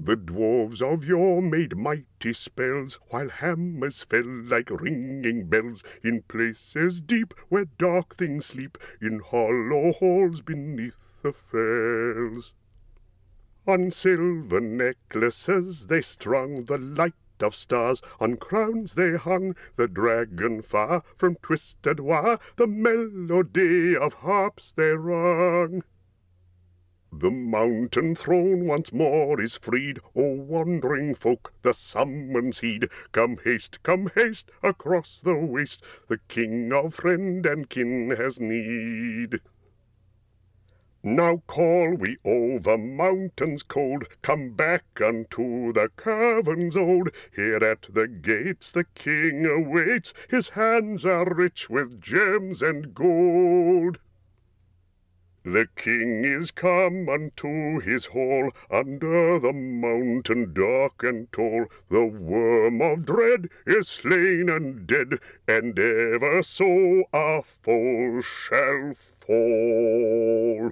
The dwarves of yore made mighty spells, while hammers fell like ringing bells in places deep where dark things sleep, in hollow halls beneath the fells. On silver necklaces they strung the light of stars, on crowns they hung the dragon fire, from twisted wire the melody of harps they rung. The mountain throne once more is freed, O wandering folk, the summons heed. Come haste, across the waste, the king of friend and kin has need. Now call we over mountains cold, come back unto the caverns old. Here at the gates the king awaits, his hands are rich with gems and gold. The king is come unto his hall, under the mountain dark and tall. The worm of dread is slain and dead, and ever so our foe shall fall.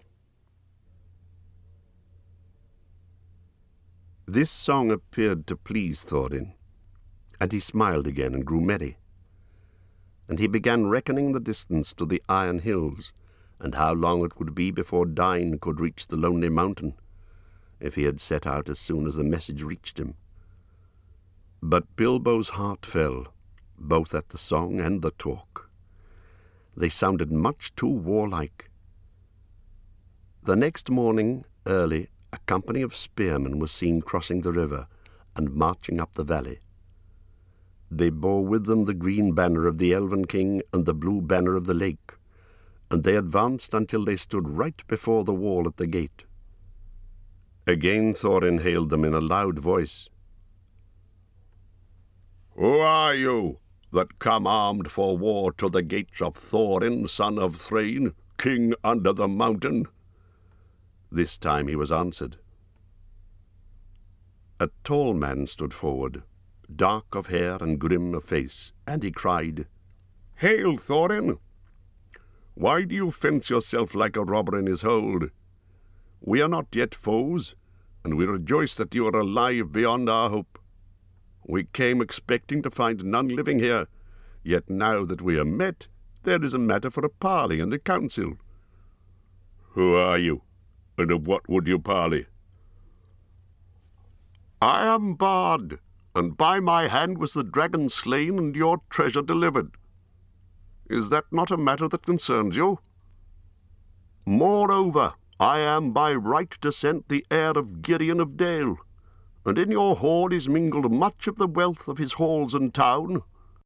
This song appeared to please Thorin, and he smiled again and grew merry. And he began reckoning the distance to the Iron Hills, and how long it would be before Dain could reach the Lonely Mountain, if he had set out as soon as the message reached him. But Bilbo's heart fell, both at the song and the talk. They sounded much too warlike. The next morning, early, a company of spearmen was seen crossing the river and marching up the valley. They bore with them the green banner of the Elven King and the blue banner of the lake, and they advanced until they stood right before the wall at the gate. Again Thorin hailed them in a loud voice. "Who are you that come armed for war to the gates of Thorin, son of Thrain, king under the mountain?" This time he was answered. A tall man stood forward, dark of hair and grim of face, and he cried, "Hail, Thorin! Why do you fence yourself like a robber in his hold? We are not yet foes, and we rejoice that you are alive beyond our hope. We came expecting to find none living here, yet now that we are met, there is a matter for a parley and a council." "Who are you, and of what would you parley?" "I am Bard, and by my hand was the dragon slain and your treasure delivered. Is that not a matter that concerns you? Moreover, I am by right descent the heir of Girion of Dale, and in your hall is mingled much of the wealth of his halls and town,